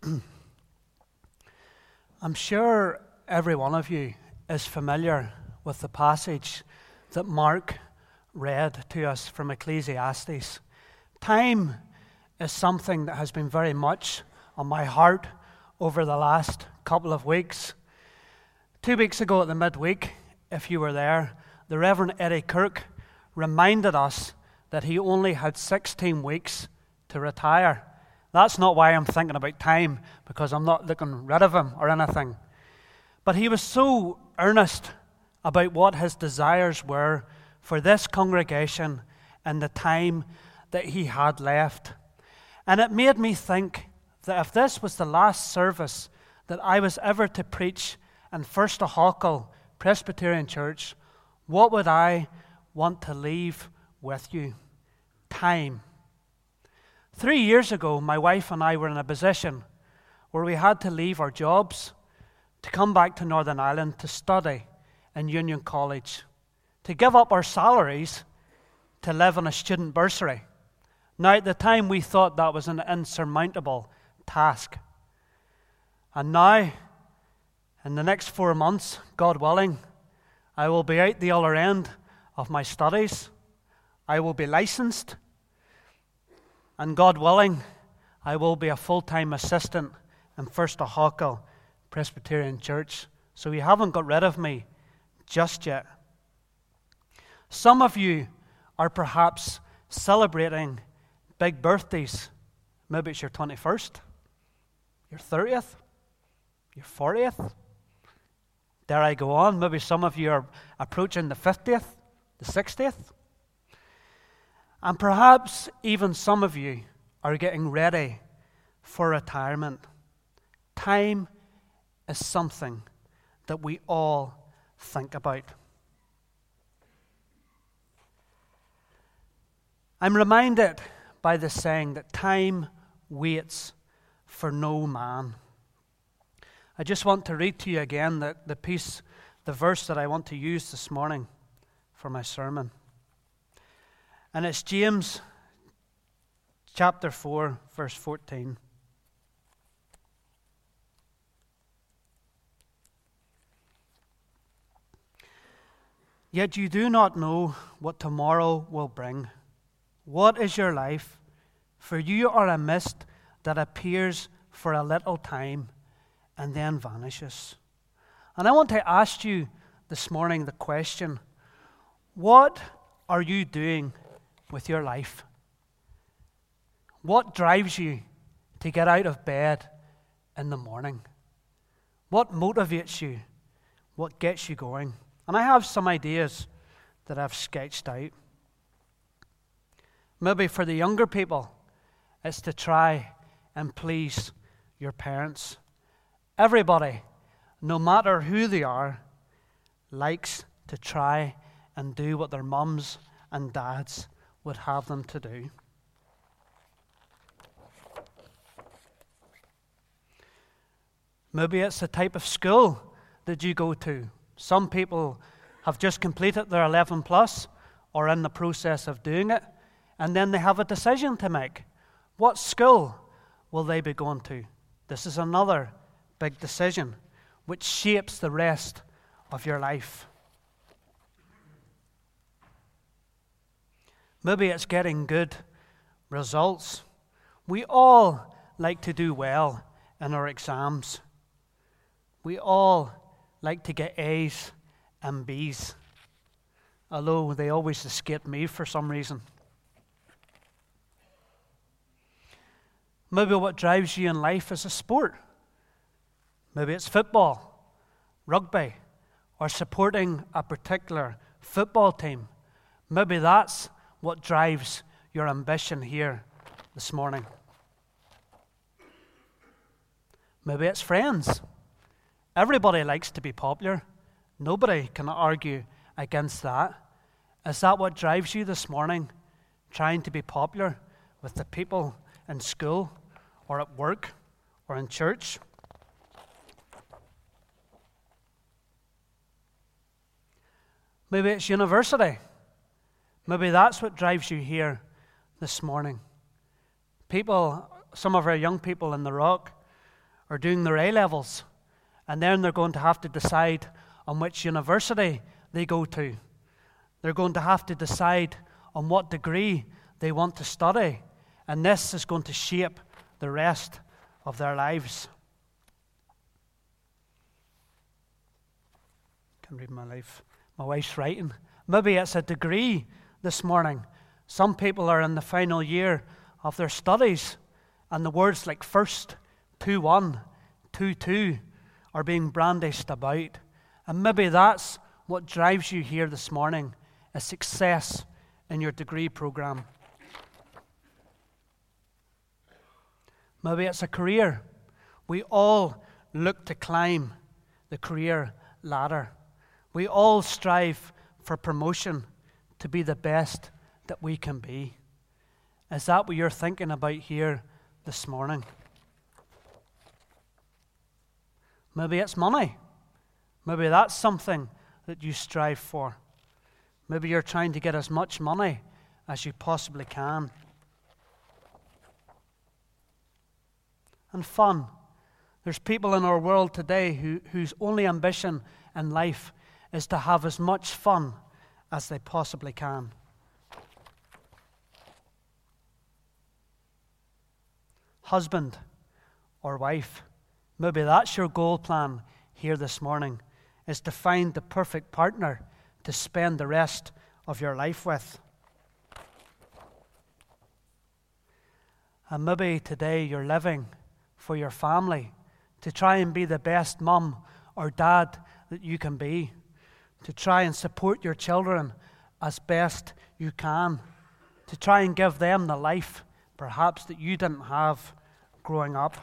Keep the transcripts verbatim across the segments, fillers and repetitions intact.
I'm sure every one of you is familiar with the passage that Mark read to us from Ecclesiastes. Time is something that has been very much on my heart over the last couple of weeks. Two weeks ago at the midweek, if you were there, the Reverend Eddie Kirk reminded us that he only had sixteen weeks to retire. That's not why I'm thinking about time, because I'm not looking rid of him or anything. But he was so earnest about what his desires were for this congregation and the time that he had left. And it made me think that if this was the last service that I was ever to preach in First Ahokal Presbyterian Church, what would I want to leave with you? Time. Three years ago, my wife and I were in a position where we had to leave our jobs to come back to Northern Ireland to study in Union College, to give up our salaries to live on a student bursary. Now, at the time, we thought that was an insurmountable task. And now, in the next four months, God willing, I will be out the other end of my studies. I will be licensed. And God willing, I will be a full-time assistant in First Ahokal Presbyterian Church. So you haven't got rid of me just yet. Some of you are perhaps celebrating big birthdays. Maybe it's your twenty-first, your thirtieth, your fortieth. Dare I go on? Maybe some of you are approaching the fiftieth, the sixtieth. And perhaps even some of you are getting ready for retirement. Time is something that we all think about. I'm reminded by the saying that time waits for no man. I just want to read to you again the, the piece, the verse that I want to use this morning for my sermon. And it's James chapter four, verse fourteen. Yet you do not know what tomorrow will bring. What is your life? For you are a mist that appears for a little time and then vanishes. And I want to ask you this morning the question, what are you doing with your life? What drives you to get out of bed in the morning? What motivates you? What gets you going? And I have some ideas that I've sketched out. Maybe for the younger people, it's to try and please your parents. Everybody, no matter who they are, likes to try and do what their mums and dads would have them to do. Maybe it's the type of school that you go to. Some people have just completed their eleven plus or in the process of doing it, and then they have a decision to make. What school will they be going to? This is another big decision which shapes the rest of your life. Maybe it's getting good results. We all like to do well in our exams. We all like to get A's and B's, although they always escape me for some reason. Maybe what drives you in life is a sport. Maybe it's football, rugby, or supporting a particular football team. Maybe that's what drives your ambition here this morning. Maybe it's friends. Everybody likes to be popular. Nobody can argue against that. Is that what drives you this morning? Trying to be popular with the people in school or at work or in church? Maybe it's university. Maybe that's what drives you here this morning. People, some of our young people in the Rock are doing their A-levels, and then they're going to have to decide on which university they go to. They're going to have to decide on what degree they want to study, and this is going to shape the rest of their lives. I can read my life. My wife's writing. Maybe it's a degree this morning. Some people are in the final year of their studies, and the words like first, two one, two two are being brandished about. And maybe that's what drives you here this morning, a success in your degree program. Maybe it's a career. We all look to climb the career ladder. We all strive for promotion, to be the best that we can be. Is that what you're thinking about here this morning? Maybe it's money. Maybe that's something that you strive for. Maybe you're trying to get as much money as you possibly can. And fun. There's people in our world today who, whose only ambition in life is to have as much fun as they possibly can. Husband or wife, maybe that's your goal plan here this morning, is to find the perfect partner to spend the rest of your life with. And maybe today you're living for your family, to try and be the best mum or dad that you can be, to try and support your children as best you can, to try and give them the life perhaps that you didn't have growing up.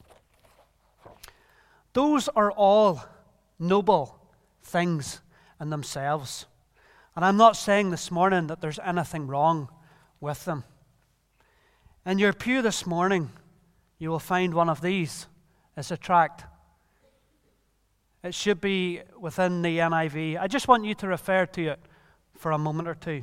Those are all noble things in themselves. And I'm not saying this morning that there's anything wrong with them. In your pew this morning, you will find one of these. It's a tract. It should be within the N I V. I just want you to refer to it for a moment or two.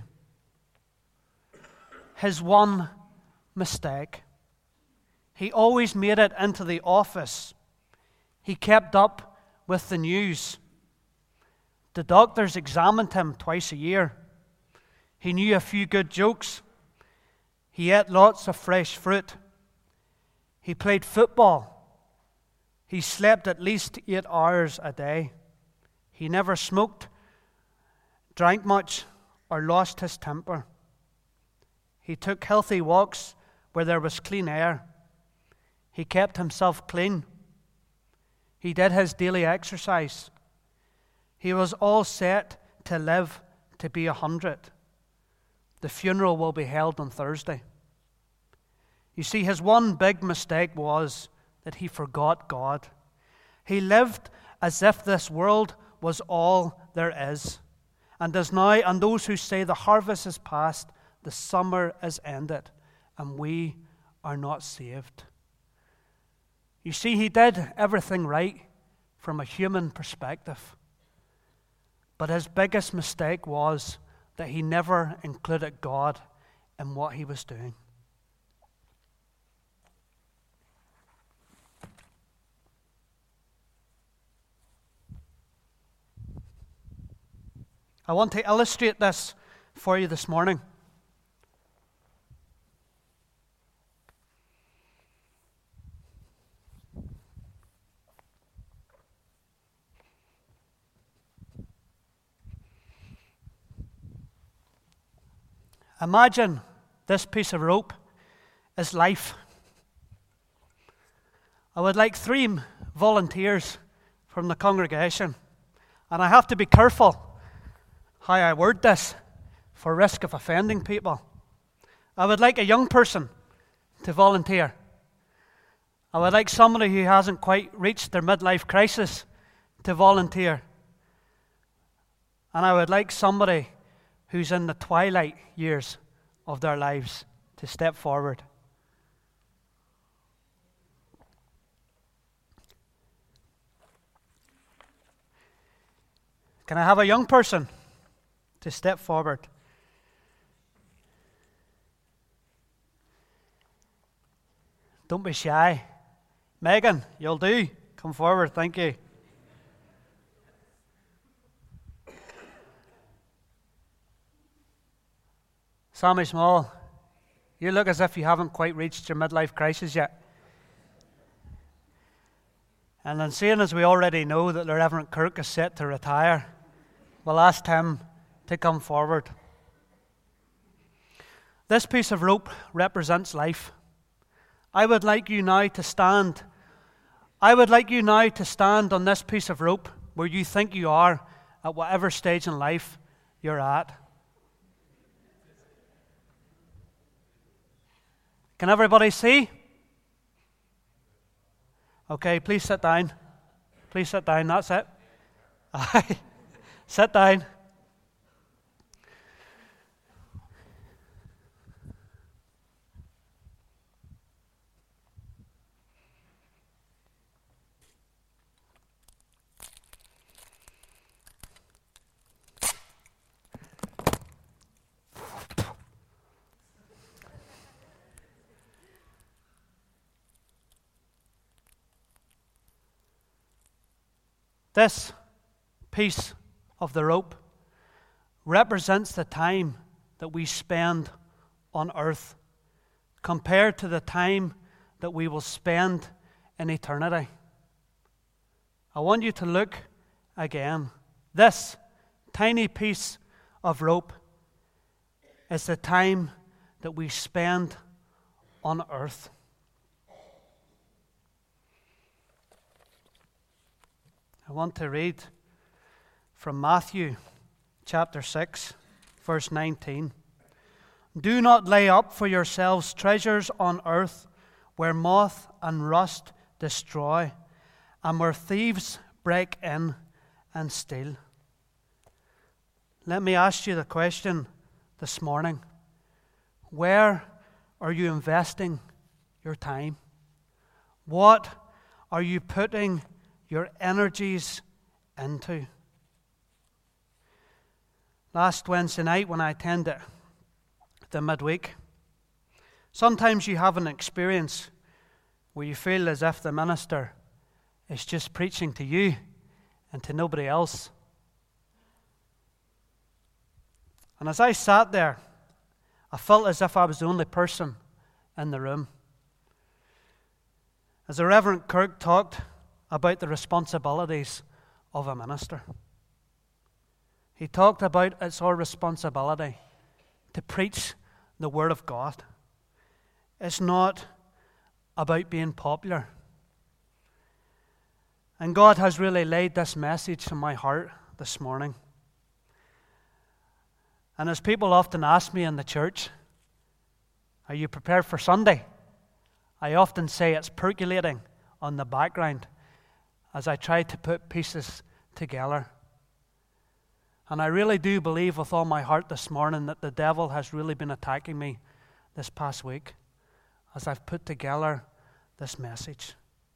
His one mistake. He always made it into the office. He kept up with the news. The doctors examined him twice a year. He knew a few good jokes. He ate lots of fresh fruit. He played football. He slept at least eight hours a day. He never smoked, drank much, or lost his temper. He took healthy walks where there was clean air. He kept himself clean. He did his daily exercise. He was all set to live to be a hundred. The funeral will be held on Thursday. You see, his one big mistake was that he forgot God. He lived as if this world was all there is. And as now, and those who say the harvest is past, the summer is ended, and we are not saved. You see, he did everything right from a human perspective. But his biggest mistake was that he never included God in what he was doing. I want to illustrate this for you this morning. Imagine this piece of rope is life. I would like three volunteers from the congregation, and I have to be careful how I word this for risk of offending people. I would like a young person to volunteer. I would like somebody who hasn't quite reached their midlife crisis to volunteer. And I would like somebody who's in the twilight years of their lives to step forward. Can I have a young person to step forward? Don't be shy. Megan, you'll do. Come forward, thank you. Sammy Small, you look as if you haven't quite reached your midlife crisis yet. And then seeing as we already know that the Reverend Kirk is set to retire, we'll ask him to come forward. This piece of rope represents life. I would like you now to stand. I would like you now to stand on this piece of rope where you think you are at whatever stage in life you're at. Can everybody see? Okay, please sit down. Please sit down, that's it. Aye. Sit down. This piece of the rope represents the time that we spend on earth compared to the time that we will spend in eternity. I want you to look again. This tiny piece of rope is the time that we spend on earth. I want to read from Matthew chapter six, verse nineteen. Do not lay up for yourselves treasures on earth where moth and rust destroy and where thieves break in and steal. Let me ask you the question this morning. Where are you investing your time? What are you putting your energies into? Last Wednesday night when I attended the midweek, sometimes you have an experience where you feel as if the minister is just preaching to you and to nobody else. And as I sat there, I felt as if I was the only person in the room. As the Reverend Kirk talked about the responsibilities of a minister, he talked about it's our responsibility to preach the Word of God. It's not about being popular. And God has really laid this message in my heart this morning. And as people often ask me in the church, are you prepared for Sunday? I often say it's percolating on the background as I try to put pieces together. And I really do believe with all my heart this morning that the devil has really been attacking me this past week as I've put together this message.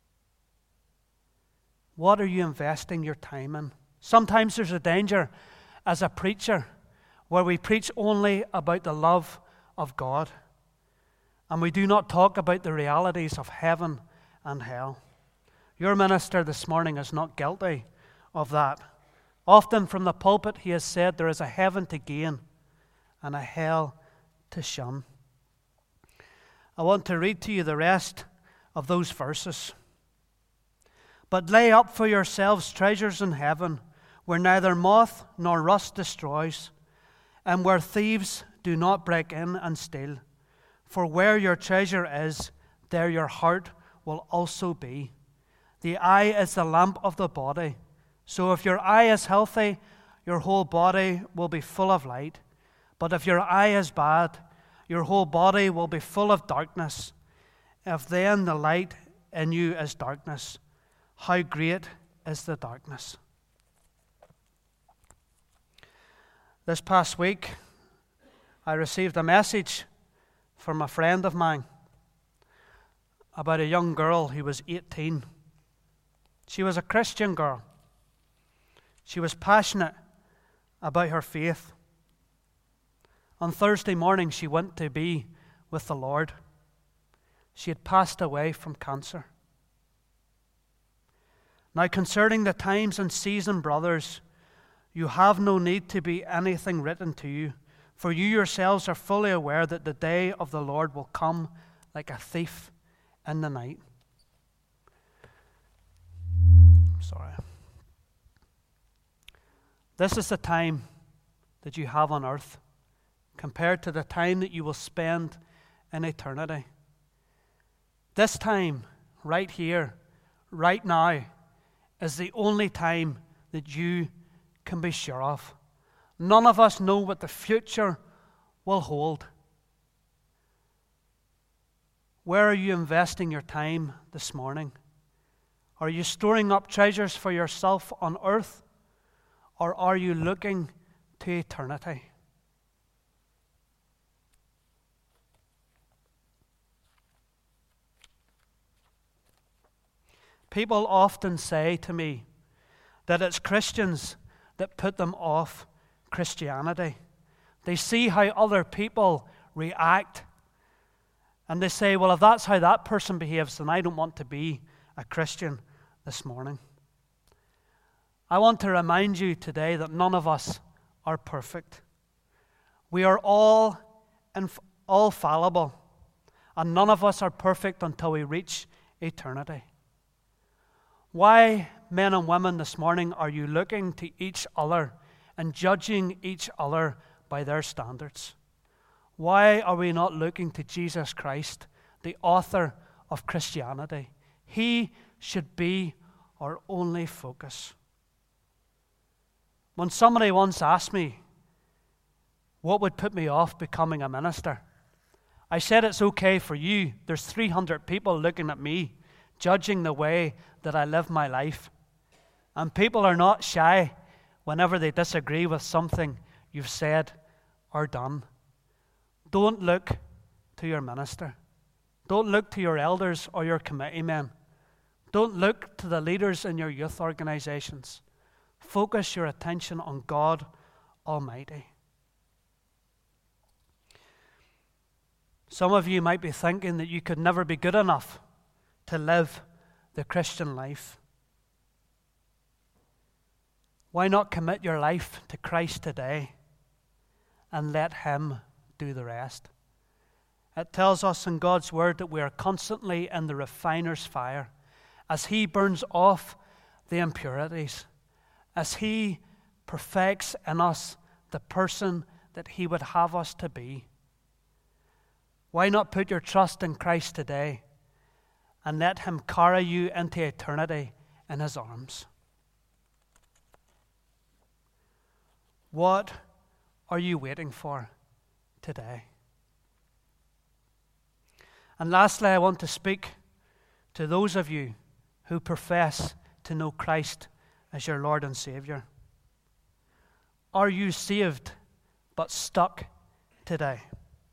What are you investing your time in? Sometimes there's a danger as a preacher where we preach only about the love of God and we do not talk about the realities of heaven and hell. Your minister this morning is not guilty of that. Often from the pulpit he has said there is a heaven to gain and a hell to shun. I want to read to you the rest of those verses. But lay up for yourselves treasures in heaven, where neither moth nor rust destroys, and where thieves do not break in and steal. For where your treasure is, there your heart will also be. The eye is the lamp of the body. So if your eye is healthy, your whole body will be full of light. But if your eye is bad, your whole body will be full of darkness. If then the light in you is darkness, how great is the darkness? This past week, I received a message from a friend of mine about a young girl who was eighteen. She was a Christian girl. She was passionate about her faith. On Thursday morning, she went to be with the Lord. She had passed away from cancer. Now concerning the times and season, brothers, you have no need to be anything written to you, for you yourselves are fully aware that the day of the Lord will come like a thief in the night. Sorry. This is the time that you have on earth compared to the time that you will spend in eternity. This time, right here, right now, is the only time that you can be sure of. None of us know what the future will hold. Where are you investing your time this morning? Are you storing up treasures for yourself on earth, or are you looking to eternity? People often say to me that it's Christians that put them off Christianity. They see how other people react, and they say, well, if that's how that person behaves, then I don't want to be a Christian this morning. I want to remind you today that none of us are perfect. We are all, inf- all fallible, and none of us are perfect until we reach eternity. Why, men and women, this morning are you looking to each other and judging each other by their standards? Why are we not looking to Jesus Christ, the author of Christianity? He should be our only focus. When somebody once asked me what would put me off becoming a minister, I said it's okay for you. There's three hundred people looking at me, judging the way that I live my life. And people are not shy whenever they disagree with something you've said or done. Don't look to your minister. Don't look to your elders or your committee men. Don't look to the leaders in your youth organizations. Focus your attention on God Almighty. Some of you might be thinking that you could never be good enough to live the Christian life. Why not commit your life to Christ today and let Him do the rest? It tells us in God's Word that we are constantly in the refiner's fire as He burns off the impurities, as He perfects in us the person that He would have us to be. Why not put your trust in Christ today and let Him carry you into eternity in His arms? What are you waiting for today? And lastly, I want to speak to those of you who profess to know Christ as your Lord and Savior. Are you saved but stuck today?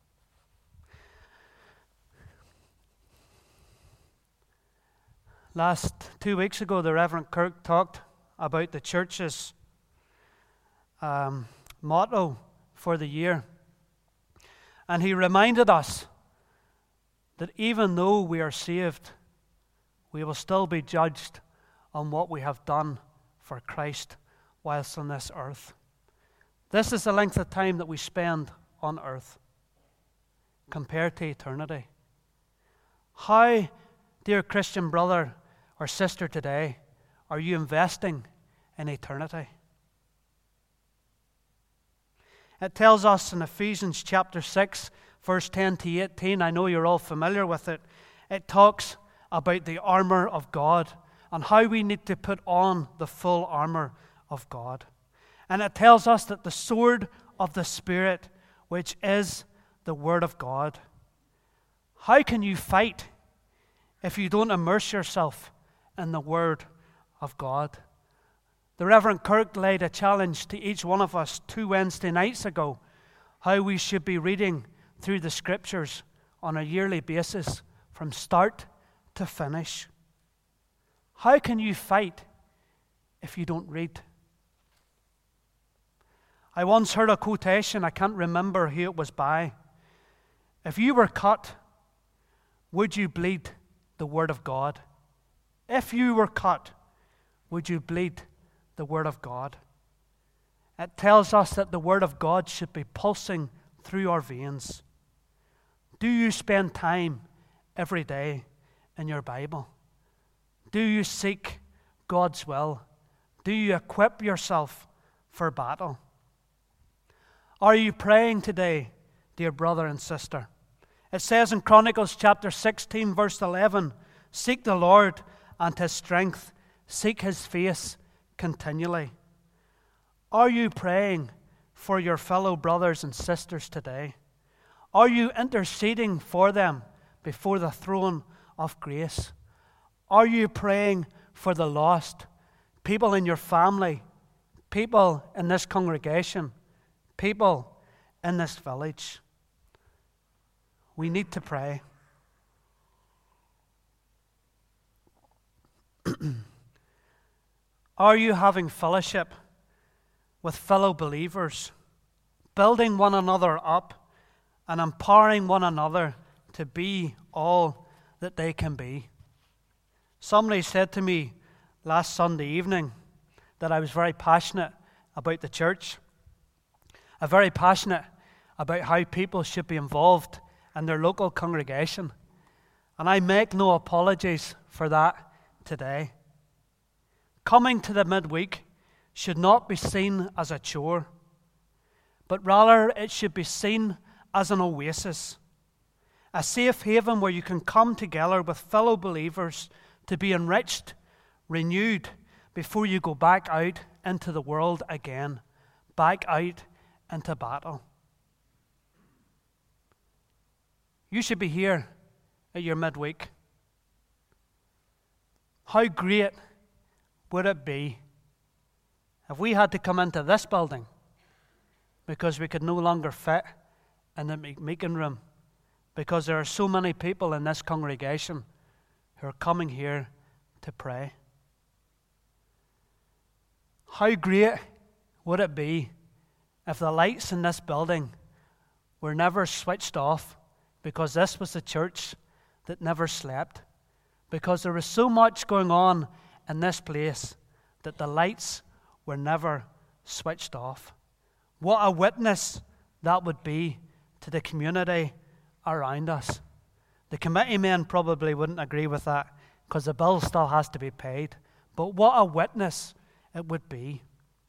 Last two weeks ago, the Reverend Kirk talked about the church's um, motto for the year. And he reminded us that even though we are saved, we will still be judged on what we have done for Christ whilst on this earth. This is the length of time that we spend on earth compared to eternity. How, dear Christian brother or sister today, are you investing in eternity? It tells us in Ephesians chapter six, verse ten to eighteen, I know you're all familiar with it, it talks about the armor of God and how we need to put on the full armor of God. And it tells us that the sword of the Spirit, which is the Word of God. How can you fight if you don't immerse yourself in the Word of God? The Reverend Kirk laid a challenge to each one of us two Wednesday nights ago, how we should be reading through the Scriptures on a yearly basis from start to finish. How can you fight if you don't read? I once heard a quotation, I can't remember who it was by. If you were cut, would you bleed the Word of God? If you were cut, would you bleed the Word of God? It tells us that the Word of God should be pulsing through our veins. Do you spend time every day in your Bible? Do you seek God's will? Do you equip yourself for battle? Are you praying today, dear brother and sister? It says in Chronicles chapter sixteen, verse eleven, seek the Lord and His strength, seek His face continually. Are you praying for your fellow brothers and sisters today? Are you interceding for them before the throne of grace? Are you praying for the lost, people in your family, people in this congregation, people in this village? We need to pray. Are you having fellowship with fellow believers, building one another up and empowering one another to be all that they can be? Somebody said to me last Sunday evening that I was very passionate about the church. I'm very passionate about how people should be involved in their local congregation. And I make no apologies for that today. Coming to the midweek should not be seen as a chore, but rather it should be seen as an oasis, a safe haven where you can come together with fellow believers to be enriched, renewed, before you go back out into the world again, back out into battle. You should be here at your midweek. How great would it be if we had to come into this building because we could no longer fit in the meeting room, because there are so many people in this congregation who are coming here to pray? How great would it be if the lights in this building were never switched off, because this was the church that never slept, because there was so much going on in this place that the lights were never switched off? What a witness that would be to the community around us. The committee men probably wouldn't agree with that because the bill still has to be paid. But what a witness it would be.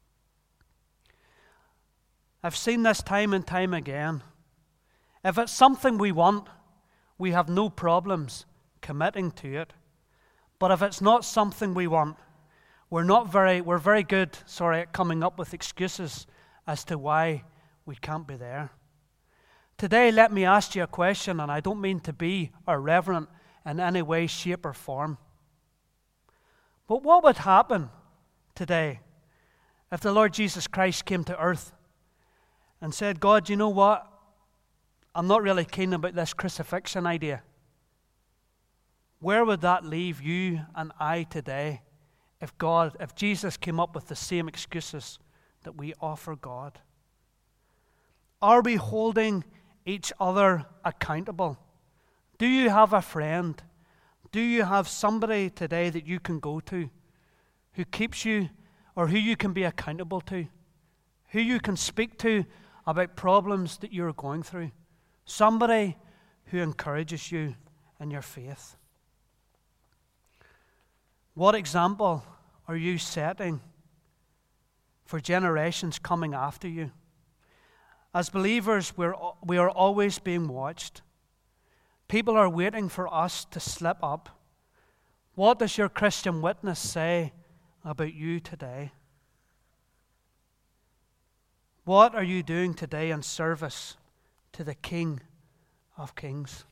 I've seen this time and time again. If it's something we want, we have no problems committing to it. But if it's not something we want, we're not very we're very good, sorry, at coming up with excuses as to why we can't be there. Today, let me ask you a question, and I don't mean to be irreverent in any way, shape, or form. But what would happen today if the Lord Jesus Christ came to earth and said, God, you know what? I'm not really keen about this crucifixion idea. Where would that leave you and I today if God, if Jesus came up with the same excuses that we offer God? Are we holding each other accountable? Do you have a friend? Do you have somebody today that you can go to who keeps you, or who you can be accountable to, who you can speak to about problems that you're going through? Somebody who encourages you in your faith. What example are you setting for generations coming after you? As believers, we're, we are always being watched. People are waiting for us to slip up. What does your Christian witness say about you today? What are you doing today in service to the King of Kings?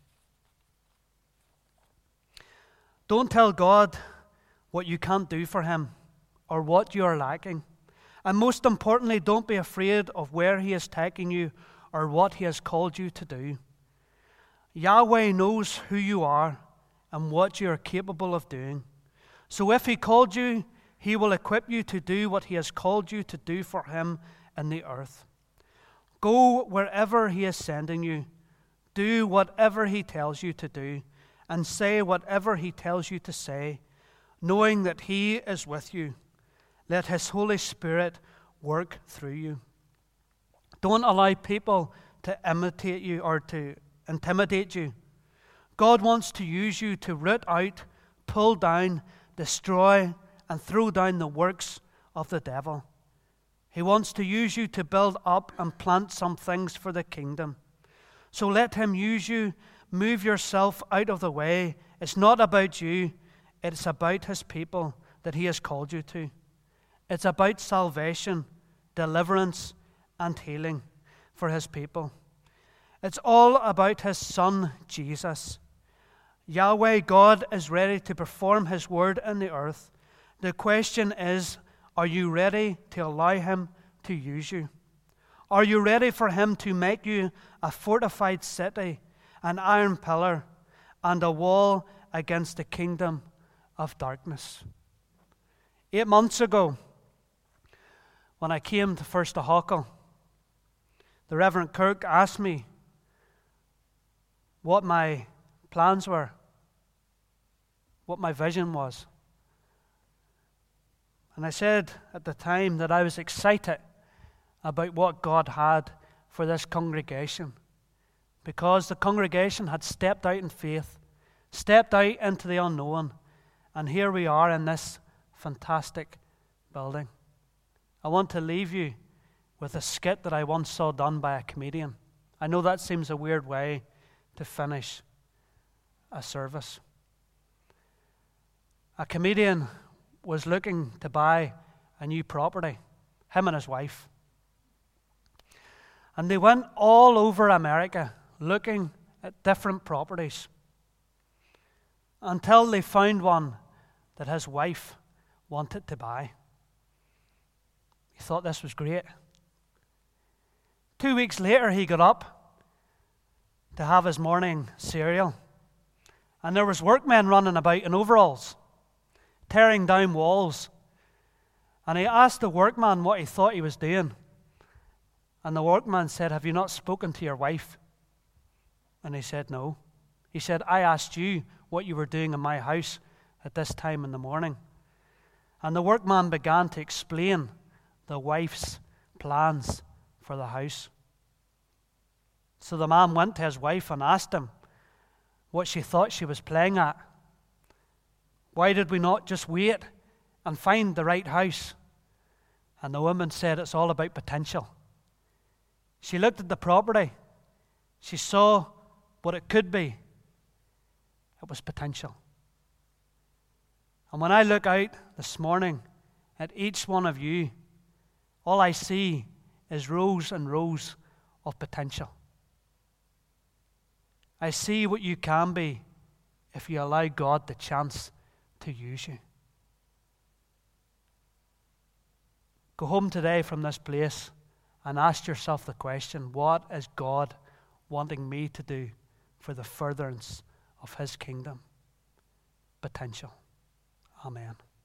Don't tell God what you can't do for Him or what you are lacking. And most importantly, don't be afraid of where He is taking you or what He has called you to do. Yahweh knows who you are and what you are capable of doing. So if He called you, He will equip you to do what He has called you to do for Him in the earth. Go wherever He is sending you. Do whatever He tells you to do, and say whatever He tells you to say. knowing that He is with you. Let His Holy Spirit work through you. Don't allow people to imitate you or to intimidate you. God wants to use you to root out, pull down, destroy, and throw down the works of the devil. He wants to use you to build up and plant some things for the kingdom. So let Him use you. Move yourself out of the way. It's not about you. It's about His people that He has called you to. It's about salvation, deliverance, and healing for His people. It's all about His Son, Jesus. Yahweh God is ready to perform His word in the earth. The question is, are you ready to allow Him to use you? Are you ready for Him to make you a fortified city, an iron pillar, and a wall against the kingdom of darkness? Eight months ago, when I came to First Ahokal, the Reverend Kirk asked me what my plans were, what my vision was. And I said at the time that I was excited about what God had for this congregation, because the congregation had stepped out in faith, stepped out into the unknown, and here we are in this fantastic building. I want to leave you with a skit that I once saw done by a comedian. I know that seems a weird way to finish a service. A comedian was looking to buy a new property, him and his wife. And they went all over America looking at different properties until they found one that his wife wanted to buy. He thought this was great. Two weeks later, he got up to have his morning cereal, and there was workmen running about in overalls, tearing down walls. And he asked the workman what he thought he was doing. And the workman said, "Have you not spoken to your wife?" And he said, "No." He said, "I asked you what you were doing in my house at this time in the morning." And the workman began to explain the wife's plans for the house. So the man went to his wife and asked him what she thought she was playing at. Why did we not just wait and find the right house? And the woman said, "It's all about potential." She looked at the property. She saw what it could be. It was potential. And when I look out this morning at each one of you, all I see is rows and rows of potential. I see what you can be if you allow God the chance to use you. Go home today from this place and ask yourself the question, what is God wanting me to do for the furtherance of His kingdom? Potential. Amen.